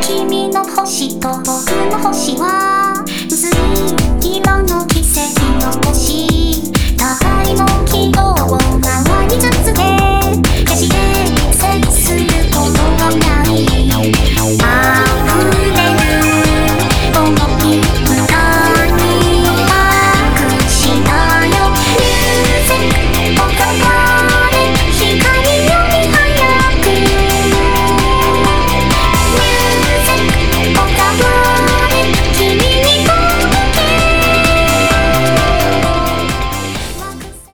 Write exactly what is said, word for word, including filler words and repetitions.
君の星と僕の星は薄い色の奇跡の